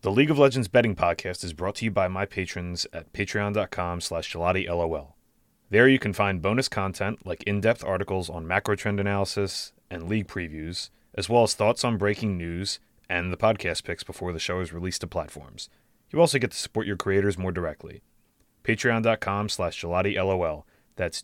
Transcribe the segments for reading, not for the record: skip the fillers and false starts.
The League of Legends Betting Podcast is brought to you by my patrons at patreon.com/GelatiLOL. There you can find bonus content like in-depth articles on macro trend analysis and league previews, as well as thoughts on breaking news and the podcast picks before the show is released to platforms. You also get to support your creators more directly. Patreon.com/GelatiLOL. That's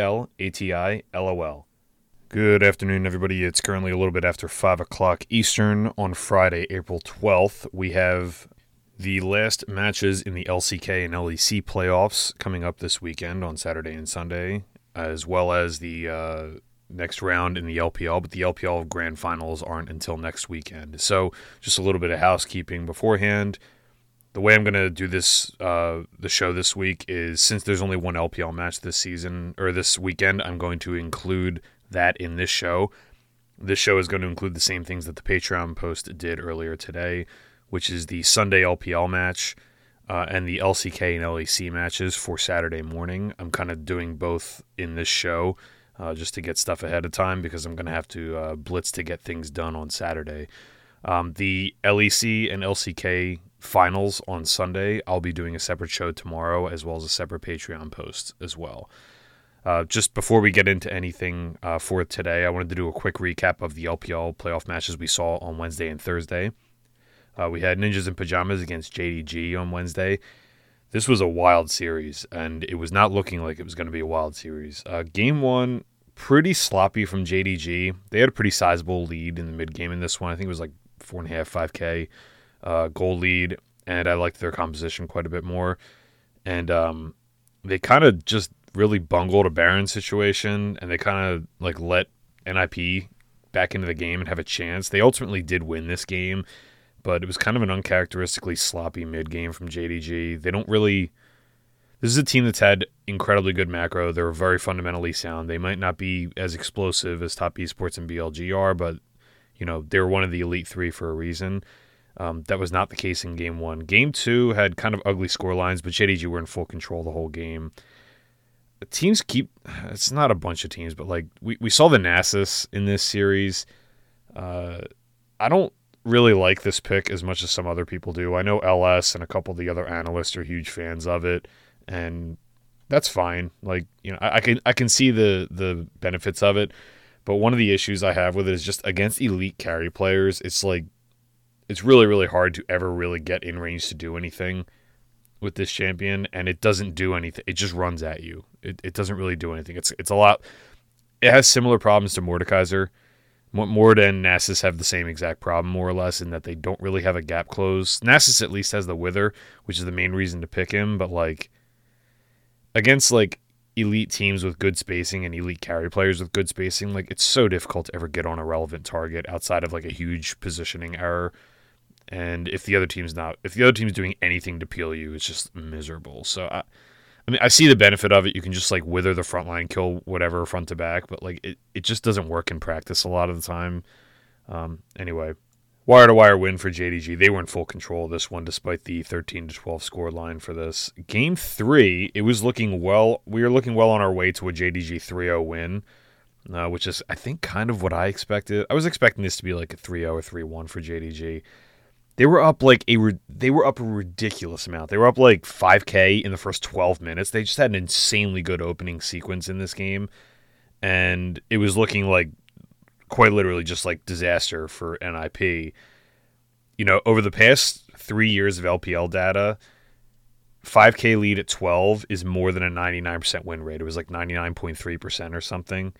GELATILOL. Good afternoon, everybody. It's currently a little bit after 5 o'clock Eastern on Friday, April 12th. We have the last matches in the LCK and LEC playoffs coming up this weekend on Saturday and Sunday, as well as the next round in the LPL, but the LPL Grand Finals aren't until next weekend. So just a little bit of housekeeping beforehand. The way I'm going to do this, the show this week is, since there's only one LPL match this season, or this weekend, I'm going to include that in this show. This show is going to include the same things that the Patreon post did earlier today, which is the Sunday LPL match and the LCK and LEC matches for Saturday morning. I'm kind of doing both in this show just to get stuff ahead of time, because I'm going to have to blitz to get things done on Saturday. The LEC and LCK finals on Sunday, I'll be doing a separate show tomorrow, as well as a separate Patreon post as well. Just before we get into anything for today, I wanted to do a quick recap of the LPL playoff matches we saw on Wednesday and Thursday. We had Ninjas in Pajamas against JDG on Wednesday. This was a wild series, and it was not looking like it was going to be a wild series. Game 1, pretty sloppy from JDG. They had a pretty sizable lead in the mid-game in this one. I think it was like 4.5, 5K goal lead, and I liked their composition quite a bit more. And they kind of just really bungled a Baron situation, and they kind of like let NIP back into the game and have a chance. They ultimately did win this game, but it was kind of an uncharacteristically sloppy mid-game from JDG. They don't really... This is a team that's had incredibly good macro. They're very fundamentally sound. They might not be as explosive as Top Esports and BLG are, but you know, they're one of the Elite Three for a reason. That was not the case in Game 1. Game 2 had kind of ugly scorelines, but JDG were in full control the whole game. Teams keep... It's not a bunch of teams, but like we saw the Nasus in this series. I don't really like this pick as much as some other people do. I know LS and a couple of the other analysts are huge fans of it, and that's fine. Like, you know, I can see the benefits of it, but one of the issues I have with it is just against elite carry players, it's like it's really, really hard to ever really get in range to do anything with this champion, and it doesn't do anything. It just runs at you. It doesn't really do anything. It's a lot. It has similar problems to Mordekaiser. Mord and Nasus have the same exact problem, more or less, in that they don't really have a gap close. Nasus at least has the Wither, which is the main reason to pick him, but like against like elite teams with good spacing and elite carry players with good spacing, like it's so difficult to ever get on a relevant target outside of like a huge positioning error. And if the other team's doing anything to peel you, it's just miserable. So I mean, I see the benefit of it. You can just like wither the front line, kill whatever front to back, but like it just doesn't work in practice a lot of the time. Anyway, wire to wire win for JDG. They were in full control of this one, despite the 13-12 score line for this. Game 3, it was looking well. We were looking well on our way to a JDG 3-0 win, which is I think kind of what I expected. I was expecting this to be like a 3-0 or 3-1 for JDG. They were up a ridiculous amount. They were up like 5K in the first 12 minutes. They just had an insanely good opening sequence in this game, and it was looking like quite literally just like disaster for NIP. You know, over the past 3 years of LPL data, 5K lead at 12 is more than a 99% win rate. It was like 99.3% or something.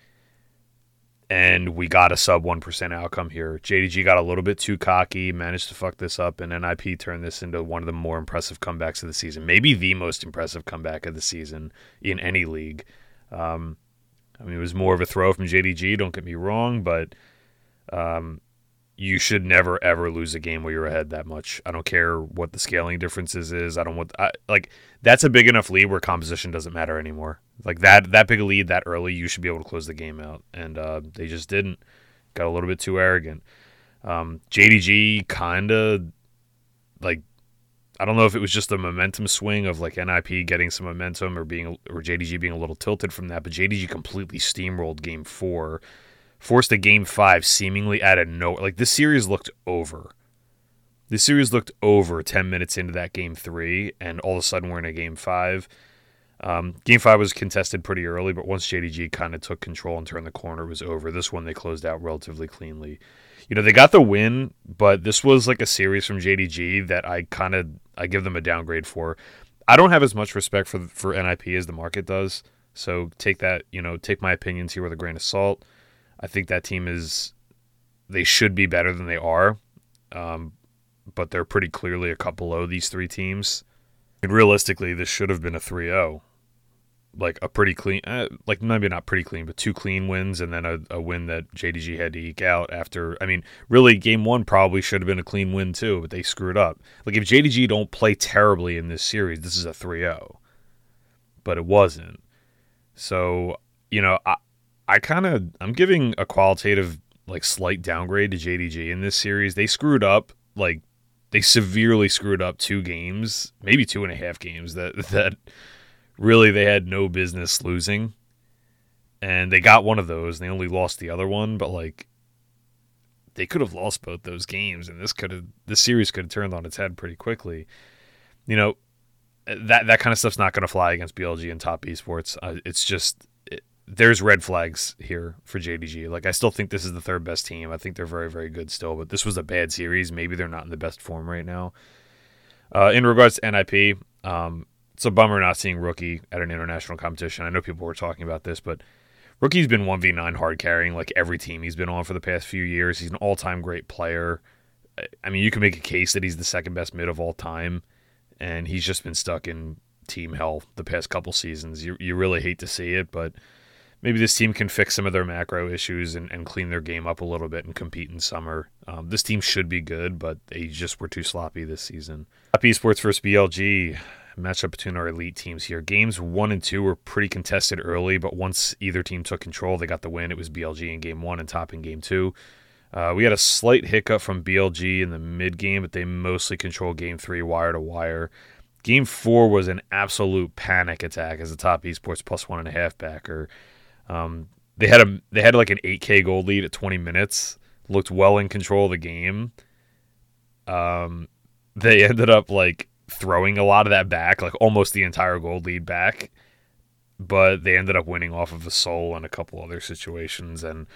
And we got a sub 1% outcome here. JDG got a little bit too cocky, managed to fuck this up, and NIP turned this into one of the more impressive comebacks of the season. Maybe the most impressive comeback of the season in any league. I mean, it was more of a throw from JDG, don't get me wrong, but you should never, ever lose a game where you're ahead that much. I don't care what the scaling differences is. That's a big enough lead where composition doesn't matter anymore. Like that big a lead that early, you should be able to close the game out. And they just didn't. Got a little bit too arrogant. JDG kind of, like, I don't know if it was just a momentum swing of like NIP getting some momentum or JDG being a little tilted from that, but JDG completely steamrolled Game 4. Forced a Game 5 seemingly out of nowhere. Like, this series looked over. The series looked over 10 minutes into that game 3, and all of a sudden we're in a game 5. Game 5 was contested pretty early, but once JDG kind of took control and turned the corner, it was over. This one they closed out relatively cleanly. They got the win, but this was like a series from JDG that I give them a downgrade for. I don't have as much respect for NIP as the market does, so take my opinions here with a grain of salt. I think that team they should be better than they are, but they're pretty clearly a cut below these 3 teams. And realistically, this should have been a 3-0. Like a pretty clean, like maybe not pretty clean, but 2 clean wins and then a win that JDG had to eke out after. I mean, really, game 1 probably should have been a clean win too, but they screwed up. Like if JDG don't play terribly in this series, this is a 3-0. But it wasn't. So, I'm giving a qualitative, like slight downgrade to JDG in this series. They screwed up, like they severely screwed up 2 games, maybe 2.5 games that really they had no business losing. And they got one of those, and they only lost the other one, but like they could have lost both those games, and this series could have turned on its head pretty quickly. That kind of stuff's not going to fly against BLG and Top Esports. It's just there's red flags here for JDG. Like I still think this is the 3rd best team. I think they're very, very good still, but this was a bad series. Maybe they're not in the best form right now. In regards to NIP, it's a bummer not seeing Rookie at an international competition. I know people were talking about this, but Rookie's been 1v9 hard carrying like every team he's been on for the past few years. He's an all-time great player. I mean, you can make a case that he's the 2nd best mid of all time, and he's just been stuck in team hell the past couple seasons. You really hate to see it, but maybe this team can fix some of their macro issues and clean their game up a little bit and compete in summer. This team should be good, but they just were too sloppy this season. Top Esports versus BLG. Matchup between our elite teams here. Games 1 and 2 were pretty contested early, but once either team took control, they got the win. It was BLG in game 1 and Top in game 2. We had a slight hiccup from BLG in the mid game, but they mostly controlled game 3 wire to wire. Game 4 was an absolute panic attack as a Top Esports plus 1.5 backer. They had like an 8K gold lead at 20 minutes. Looked well in control of the game. They ended up like throwing a lot of that back, like almost the entire gold lead back, but they ended up winning off of a soul and a couple other situations. And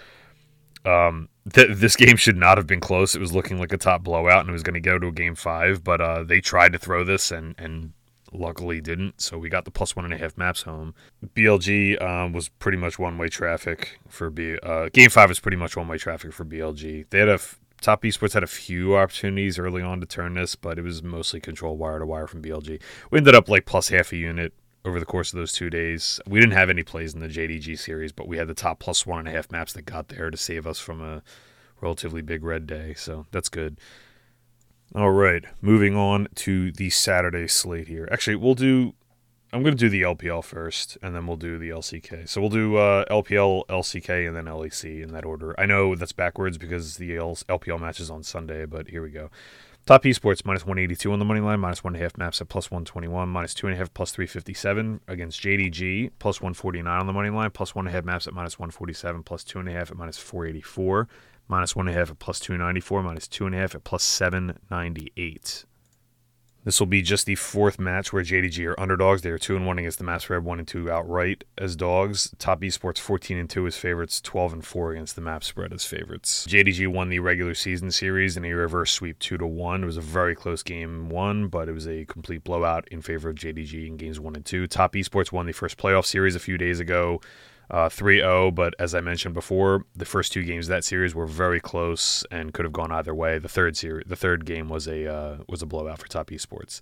this game should not have been close. It was looking like a top blowout, and it was going to go to a game 5, but they tried to throw this and luckily didn't, so we got the plus 1.5 maps home. BLG was pretty much one-way traffic for game 5 was pretty much one-way traffic for BLG. They had Top Esports had a few opportunities early on to turn this, but it was mostly control wire to wire from BLG. We ended up like plus half a unit over the course of those 2 days. We didn't have any plays in the JDG series, but we had the top plus 1.5 maps that got there to save us from a relatively big red day, so that's good. All right, moving on to the Saturday slate here. Actually, I'm going to do the LPL first, and then we'll do the LCK. So we'll do LPL, LCK, and then LEC in that order. I know that's backwards because the LPL match is on Sunday, but here we go. Top Esports, minus 182 on the money line, minus 1.5 maps at plus 121, minus 2.5 plus 357 against JDG, plus 149 on the money line, plus 1.5 maps at minus 147, plus 2.5 at minus 484, minus 1.5 at plus 294, minus 2.5 at plus 798. This will be just the 4th match where JDG are underdogs. They are 2-1 against the Maps Red, 1-2 outright as dogs. Top Esports 14-2 as favorites, 12-4 against the Map Spread as favorites. JDG won the regular season series in a reverse sweep 2-1. It was a very close game 1, but it was a complete blowout in favor of JDG in games 1 and 2. Top Esports won the first playoff series a few days ago, 3-0, but as I mentioned before, the first 2 games of that series were very close and could have gone either way. The third game was a blowout for Top Esports.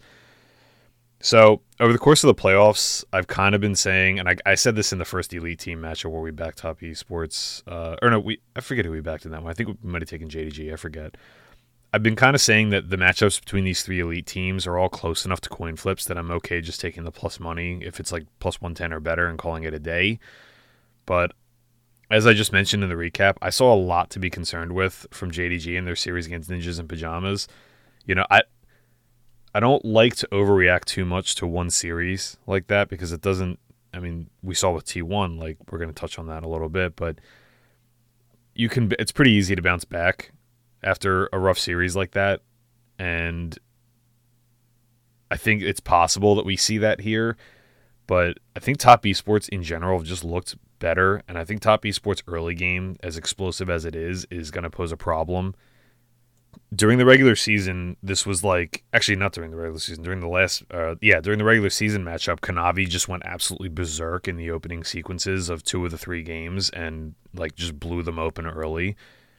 So over the course of the playoffs, I've kind of been saying, and I said this in the first Elite Team matchup where we backed Top Esports, I forget who we backed in that one. I think we might have taken JDG. I forget. I've been kind of saying that the matchups between these 3 elite teams are all close enough to coin flips that I'm okay just taking the plus money if it's like plus 110 or better and calling it a day. But as I just mentioned in the recap, I saw a lot to be concerned with from JDG in their series against Ninjas and Pajamas. I don't like to overreact too much to one series like that because it doesn't, we saw with T1, like we're going to touch on that a little bit, but it's pretty easy to bounce back after a rough series like that. and I think it's possible that we see that here. But I think Top Esports in general have just looked better, and I think Top Esports early game, as explosive as it is going to pose a problem. During the regular season, this was like, actually not during the regular season, during the regular season matchup, Kanavi just went absolutely berserk in the opening sequences of 2 of the 3 games and like just blew them open early.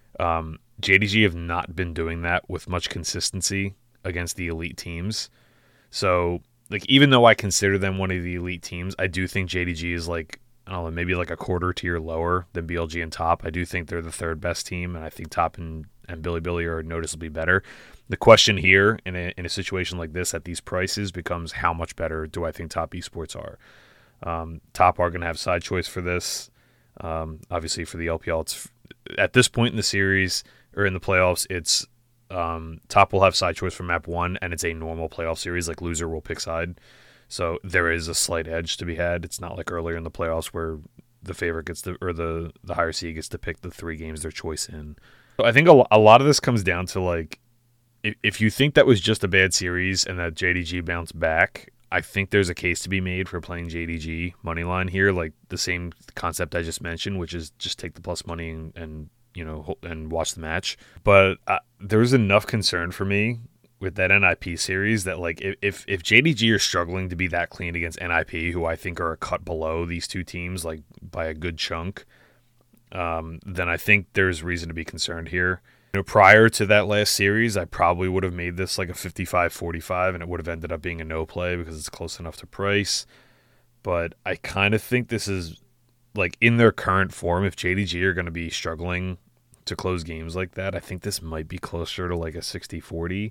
JDG have not been doing that with much consistency against the elite teams. So, like, even though I consider them one of the elite teams, I do think JDG is like, I don't know, maybe like a quarter tier lower than BLG and Top. I do think they're the 3rd best team, and I think Top and Bilibili are noticeably better. The question here in a situation like this at these prices becomes how much better do I think Top Esports are? Top are going to have side choice for this. Obviously, for the LPL, it's at this point in the series or in the playoffs, it's Top will have side choice for map 1, and it's a normal playoff series. Like, loser will pick side. So there is a slight edge to be had. It's not like earlier in the playoffs where the favorite gets to, or the higher seed gets to pick the 3 games their choice in. So I think a lot of this comes down to, like, if you think that was just a bad series and that JDG bounced back, I think there's a case to be made for playing JDG moneyline here, like the same concept I just mentioned, which is just take the plus money and watch the match. But there's enough concern for me with that NIP series that, like, if JDG are struggling to be that clean against NIP, who I think are a cut below these 2 teams, like by a good chunk, then I think there's reason to be concerned here. Prior to that last series, I probably would have made this like a 55-45, and it would have ended up being a no play because it's close enough to price. But I kind of think this is, like, in their current form, if JDG are going to be struggling to close games like that, I think this might be closer to like a 60-40.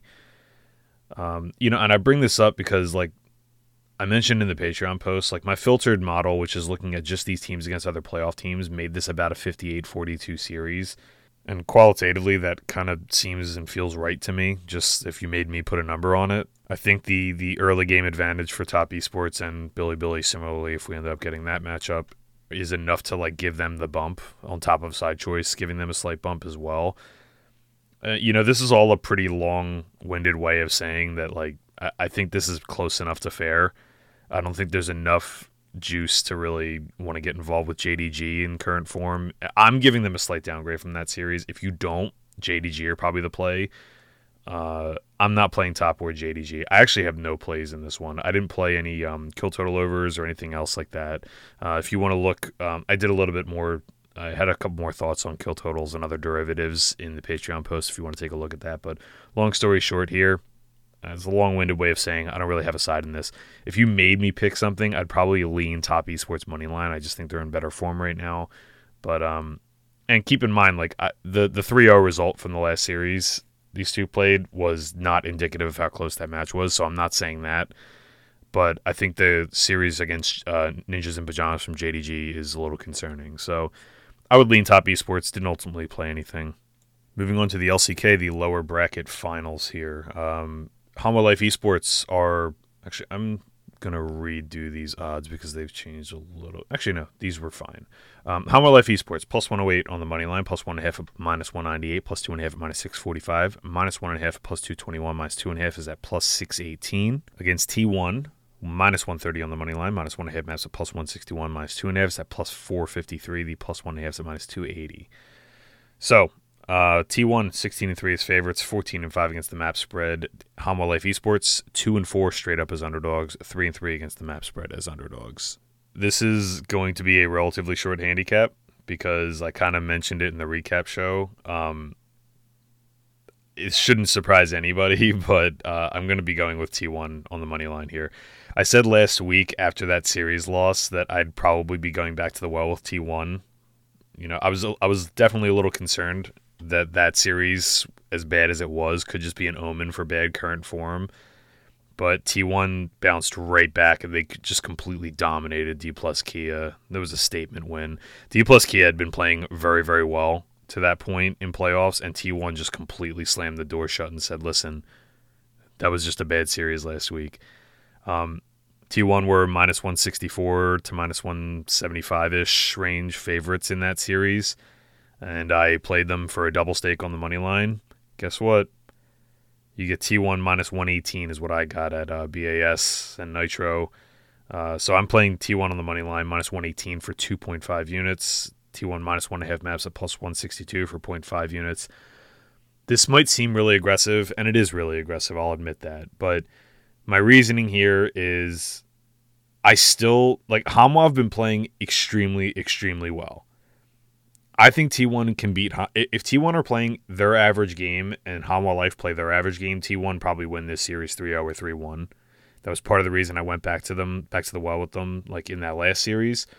And I bring this up because, like I mentioned in the Patreon post, like, my filtered model, which is looking at just these teams against other playoff teams, made this about a 58-42 series. And qualitatively, that kind of seems and feels right to me, just if you made me put a number on it. I think the early game advantage for Top Esports and Bilibili, similarly, if we end up getting that matchup, is enough to, like, give them the bump on top of side choice, giving them a slight bump as well. This is all a pretty long-winded way of saying that, like, I think this is close enough to fair. I don't think there's enough juice to really want to get involved with JDG in current form. I'm giving them a slight downgrade from that series. If you don't, JDG are probably the play. I'm not playing Top or JDG. I actually have no plays in this one. I didn't play any kill total overs or anything else like that. If you want to look, I did a little bit more. I had a couple more thoughts on kill totals and other derivatives in the Patreon post if you want to take a look at that. But long story short here, it's a long-winded way of saying I don't really have a side in this. If you made me pick something, I'd probably lean Top Esports money line. I just think they're in better form right now. But and keep in mind, like, the 3-0 result from the last series these 2 played was not indicative of how close that match was. So I'm not saying that. But I think the series against Ninjas in Pajamas from JDG is a little concerning. So I would lean Top Esports. Didn't ultimately play anything. Moving on to the LCK, the lower bracket finals here. Hanwha Life Esports are... Actually, I'm going to redo these odds because they've changed a little. Actually, no, these were fine. Hanwha Life Esports, plus 108 on the money line, plus 1.5 at minus 198, plus 2.5 at minus 645, minus 1.5 at plus 221, minus 2.5 is at plus 618. Against T1, minus 130 on the money line, minus 1.5 maps at plus 161, minus 2.5 is at plus 453, the plus 1.5 is at minus 280. So, T1 16-3 as favorites, 14-5 against the map spread. Hanwha Life Esports 2-4 straight up as underdogs, 3-3 against the map spread as underdogs. This is going to be a relatively short handicap because I kind of mentioned it in the recap show. It shouldn't surprise anybody, but I'm going to be going with T1 on the money line here. I said last week after that series loss that I'd probably be going back to the well with T1. I was definitely a little concerned that series, as bad as it was, could just be an omen for bad current form. But T1 bounced right back, and they just completely dominated D plus Kia. There was a statement win. D plus Kia had been playing very, very well to that point in playoffs, and T1 just completely slammed the door shut and said, listen, that was just a bad series last week. T1 were minus 164 to minus 175-ish range favorites in that series. And I played them for a double stake on the money line. Guess what? You get T1 minus 118 is what I got at BAS and Nitro. So I'm playing T1 on the money line minus 118 for 2.5 units. T1 minus 1.5 maps at plus 162 for 0.5 units. This might seem really aggressive, and it is really aggressive, I'll admit that. But my reasoning here is I still, like, Hanwha have been playing extremely, extremely well. I think T1 can beat, if T1 are playing their average game and Hanwha Life play their average game, T1 probably win this series 3-0 or 3-1. That was part of the reason I went back to the well with them, like in that last series.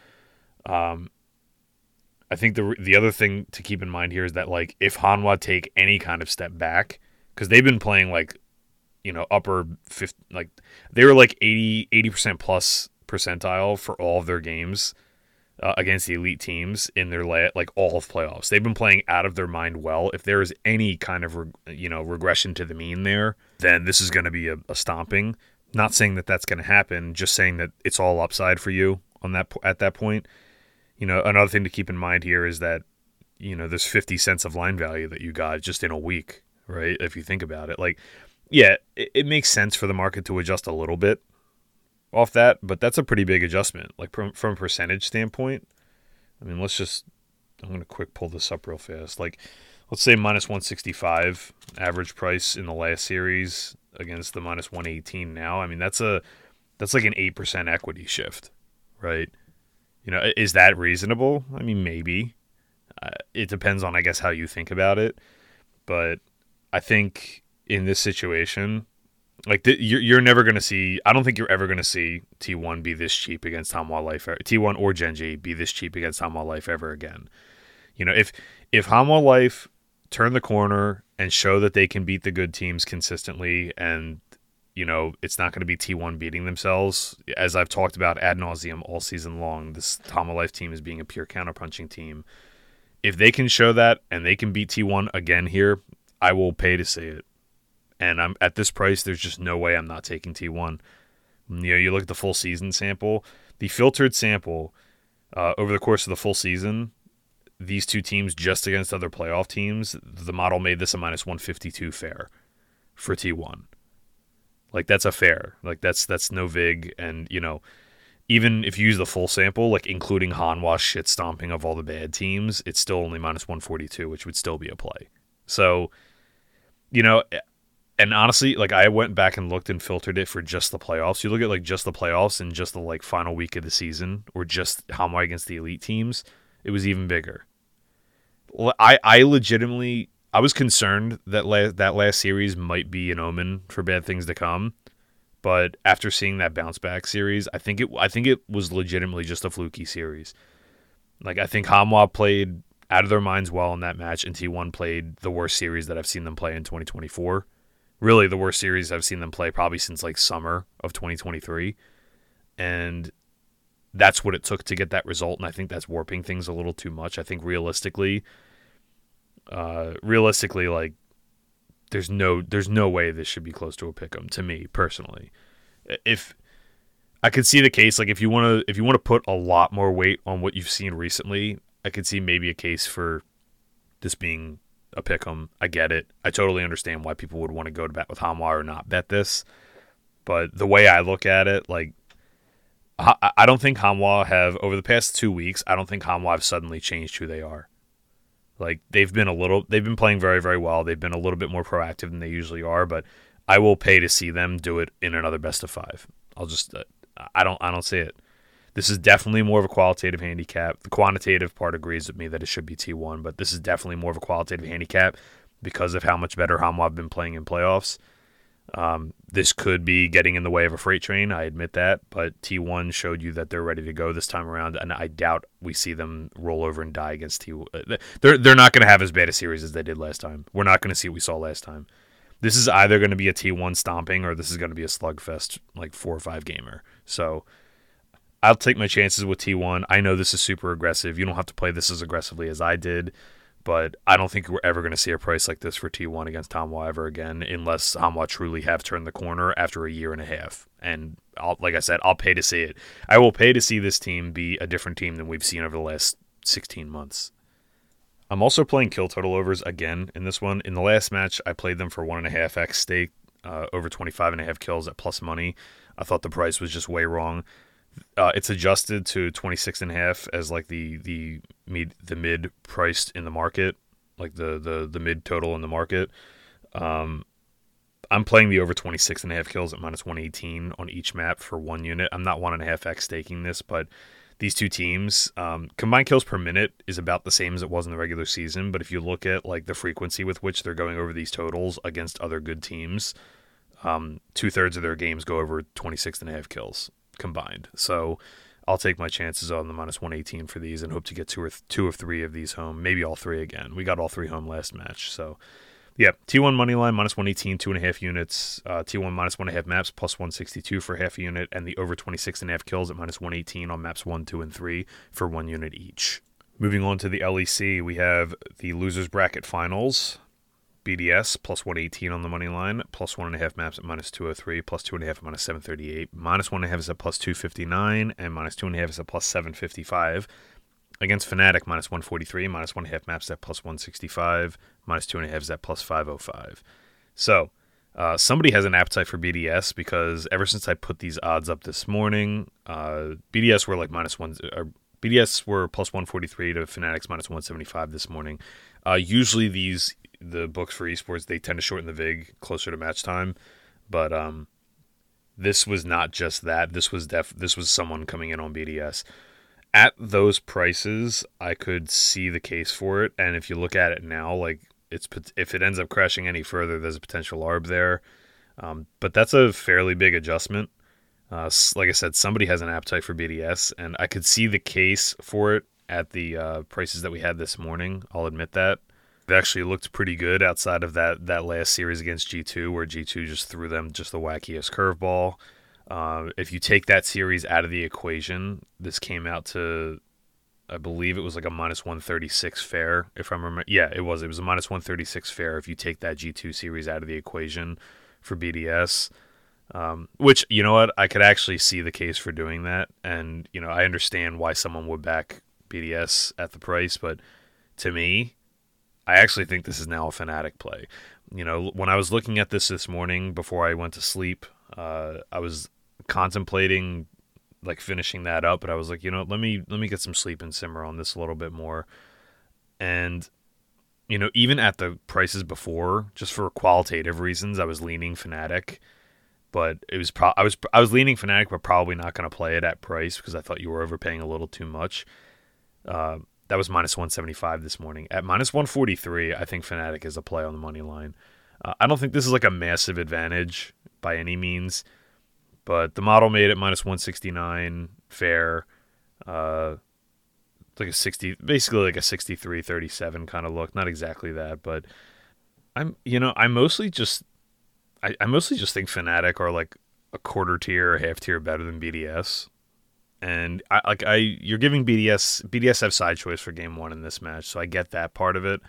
I think the other thing to keep in mind here is that, like, if Hanwha take any kind of step back, because they've been playing like, upper 50, like they were like 80% plus percentile for all of their games against the elite teams in their like all of playoffs. They've been playing out of their mind well. If there is any kind of regression to the mean there, then this is going to be a stomping. Not saying that that's going to happen, just saying that it's all upside for you on that at that point. Another thing to keep in mind here is that, there's 50 cents of line value that you got just in a week, right? If you think about it, like, yeah, it makes sense for the market to adjust a little bit off that, but that's a pretty big adjustment. Like from a percentage standpoint, I mean, I'm going to quick pull this up real fast. Like, let's say minus 165 average price in the last series against the minus 118 now. I mean, that's like an 8% equity shift, right? Is that reasonable? I mean, maybe. It depends on, I guess, how you think about it. But I think in this situation, like you're never going to see. I don't think you're ever going to see T1 be this cheap against Hanwha Life. T1 or Gen G be this cheap against Hanwha Life ever again. If Hanwha Life turn the corner and show that they can beat the good teams consistently, and it's not going to be T1 beating themselves. As I've talked about ad nauseum all season long, this Hanwha Life team is being a pure counterpunching team. If they can show that and they can beat T1 again here, I will pay to see it. And I'm at this price, there's just no way I'm not taking T1. You look at the full season sample, the filtered sample over the course of the full season, these two teams just against other playoff teams, the model made this a minus 152 fair for T1. Like, that's a fair. Like, that's no vig. And, even if you use the full sample, like including Hanwha's shit stomping of all the bad teams, it's still only minus 142, which would still be a play. So, and honestly, like, I went back and looked and filtered it for just the playoffs. You look at, like, just the playoffs and just the, like, final week of the season, or just Hanwha against the elite teams, it was even bigger. I legitimately... I was concerned that that last series might be an omen for bad things to come, but after seeing that bounce back series, I think it was legitimately just a fluky series. Like, I think Hanwha played out of their minds well in that match, and T1 played the worst series that I've seen them play in 2024. Really, the worst series I've seen them play probably since like summer of 2023, and that's what it took to get that result. And I think that's warping things a little too much. I think realistically, like, there's no way this should be close to a pick'em to me personally. If I could see the case, like, if you want to put a lot more weight on what you've seen recently, I could see maybe a case for this being a pick'em. I get it. I totally understand why people would want to go to bet with Hanwha or not bet this. But the way I look at it, like, I don't think Hanwha have, over the past 2 weeks, I don't think Hanwha have suddenly changed who they are. Like, they've been playing very, very well. They've been a little bit more proactive than they usually are, but I will pay to see them do it in another best of 5. I'll just, I don't see it. This is definitely more of a qualitative handicap. The quantitative part agrees with me that it should be T1, but this is definitely more of a qualitative handicap because of how much better Hanwha have been playing in playoffs. This could be getting in the way of a freight train, I admit that, but T1 showed you that they're ready to go this time around, and I doubt we see them roll over and die against T1. They're not going to have as bad a series as they did last time. We're not going to see what we saw last time. This is either going to be a T1 stomping or this is going to be a slugfest, like 4 or 5 gamer. So I'll take my chances with T1. I know this is super aggressive. You don't have to play this as aggressively as I did, but I don't think we're ever going to see a price like this for T1 against Hanwha ever again, unless Hanwha truly have turned the corner after a year and a half. And like I said, I'll pay to see it. I will pay to see this team be a different team than we've seen over the last 16 months. I'm also playing kill total overs again in this one. In the last match, I played them for 1.5x stake, over 25.5 kills at plus money. I thought the price was just way wrong. It's adjusted to 26.5 as like the mid priced in the market, like the mid total in the market. I'm playing the over 26.5 kills at minus 118 on each map for 1 unit. I'm not 1.5x staking this, but these two teams, combined kills per minute is about the same as it was in the regular season. But if you look at like the frequency with which they're going over these totals against other good teams, 2/3 of their games go over 26.5 kills combined. So I'll take my chances on the minus 118 for these and hope to get two of three of these home, maybe all three again. We got all three home last match, so. Yeah, T1 moneyline minus 118, 2.5 units. T1 minus 1.5 maps plus 162 for half a unit, and the over 26.5 kills at minus 118 on maps 1, 2, and 3 for 1 unit each. Moving on to the LEC, we have the losers bracket finals. BDS plus 118 on the money line, plus 1.5 maps at minus 203, plus 2.5 at minus 738, minus 1.5 is at plus 259, and minus 2.5 is at plus 755. Against Fnatic, minus 143, minus 1.5 maps at plus 165, minus 2.5 is at plus 505. So, somebody has an appetite for BDS because ever since I put these odds up this morning, BDS were like BDS were plus 143 to Fnatic's minus 175 this morning. Usually the books for esports, they tend to shorten the VIG closer to match time, but this was not just that. This was someone coming in on BDS. At those prices, I could see the case for it, and if you look at it now, like if it ends up crashing any further, there's a potential ARB there. But that's a fairly big adjustment. Like I said, somebody has an appetite for BDS, and I could see the case for it at the prices that we had this morning. I'll admit that. It actually looked pretty good outside of that last series against G2, where G2 just threw them just the wackiest curveball. If you take that series out of the equation, this came out to, I believe it was like a minus 136 fair, if I remember. Yeah, it was. It was a minus 136 fair if you take that G2 series out of the equation for BDS. Which, you know what, I could actually see the case for doing that. And, you know, I understand why someone would back BDS at the price. But to me, I actually think this is now a Fnatic play. You know, when I was looking at this morning before I went to sleep, I was contemplating like finishing that up, but I was like, you know, let me get some sleep and simmer on this a little bit more. And you know, even at the prices before, just for qualitative reasons, I was leaning Fnatic, but it was I was leaning Fnatic, but probably not going to play it at price because I thought you were overpaying a little too much. That was minus 175 this morning. At minus 143, I think Fnatic is a play on the money line. I don't think this is like a massive advantage by any means. But the model made it minus 169 fair, like a 60, basically like a 63-37 kind of look. Not exactly that, but I mostly just think Fnatic are like a quarter tier or half tier better than BDS. And you're giving BDS have side choice for game one in this match, so I get that part of it.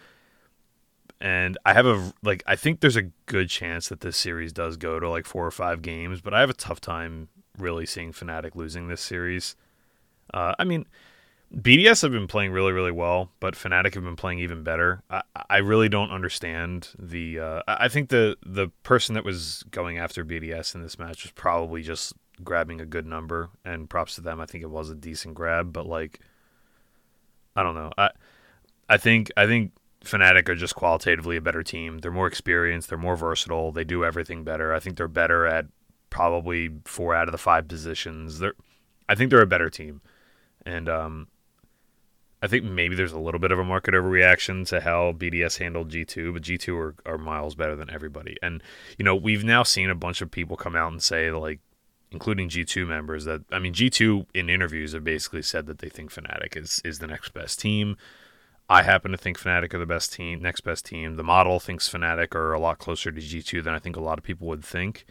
And I think there's a good chance that this series does go to like 4 or 5 games, but I have a tough time really seeing Fnatic losing this series. I mean, BDS have been playing really, really well, but Fnatic have been playing even better. I really don't understand I think the person that was going after BDS in this match was probably just grabbing a good number, and props to them. I think it was a decent grab, but like, I don't know. I think Fnatic are just qualitatively a better team. They're more experienced. They're more versatile. They do everything better. I think they're better at probably 4 out of the 5 positions. I think they're a better team. And I think maybe there's a little bit of a market overreaction to how BDS handled G2, but G2 are miles better than everybody. And, you know, we've now seen a bunch of people come out and say, like, including G2 members, that, I mean, G2 in interviews have basically said that they think Fnatic is the next best team. I happen to think Fnatic are the best team, next best team. The model thinks Fnatic are a lot closer to G2 than I think a lot of people would think.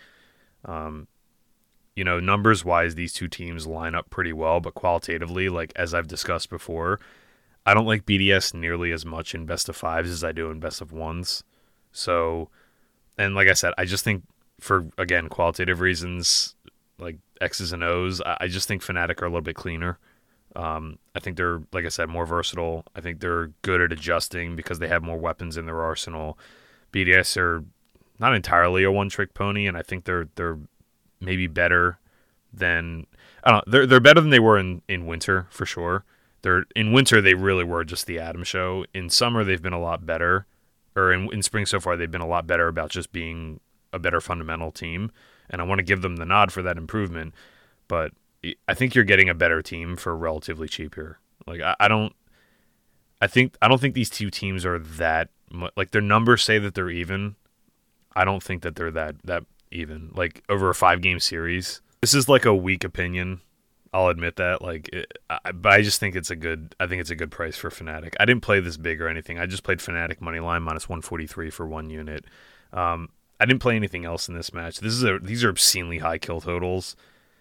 You know, numbers-wise, these two teams line up pretty well, but qualitatively, like as I've discussed before, I don't like BDS nearly as much in best of 5s as I do in best of 1s. So, and like I said, I just think for, again, qualitative reasons, like X's and O's, I just think Fnatic are a little bit cleaner. I think they're, like I said, more versatile. I think they're good at adjusting because they have more weapons in their arsenal. BDS are not entirely a one-trick pony, and I think they're maybe better than I don't know, they're better than they were in winter for sure. They're in winter they really were just the Adam show. In summer they've been a lot better, or in spring so far they've been a lot better about just being a better fundamental team, and I want to give them the nod for that improvement. But I think you're getting a better team for relatively cheap here. Like I don't think these two teams are that like their numbers say that they're even. I don't think that they're that even like over a 5-game series. This is like a weak opinion. I'll admit that. But I just think it's a good. I think it's a good price for Fnatic. I didn't play this big or anything. I just played Fnatic money line minus 143 for one unit. I didn't play anything else in this match. These are obscenely high kill totals.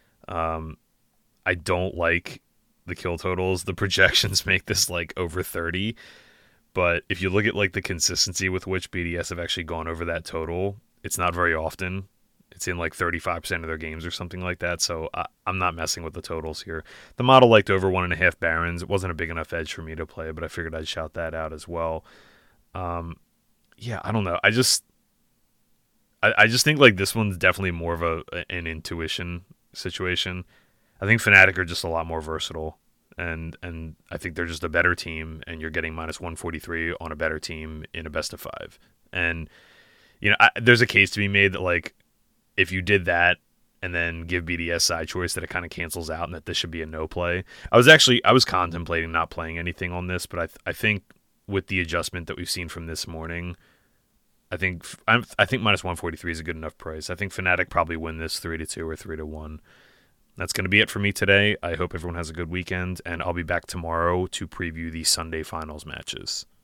I don't like the kill totals. The projections make this like over 30. But if you look at like the consistency with which BDS have actually gone over that total, it's not very often. It's in like 35% of their games or something like that. So I'm not messing with the totals here. The model liked over 1.5 Barons. It wasn't a big enough edge for me to play, but I figured I'd shout that out as well. Yeah, I don't know. I just think like this one's definitely more of an intuition situation. I think Fnatic are just a lot more versatile, and I think they're just a better team, and you're getting minus 143 on a better team in a best of 5. And there's a case to be made that like if you did that and then give BDS side choice, that it kind of cancels out and that this should be a no play. I was contemplating not playing anything on this, but I think with the adjustment that we've seen from this morning, I think minus 143 is a good enough price. I think Fnatic probably win this 3-2 or 3-1. That's going to be it for me today. I hope everyone has a good weekend, and I'll be back tomorrow to preview the Sunday finals matches.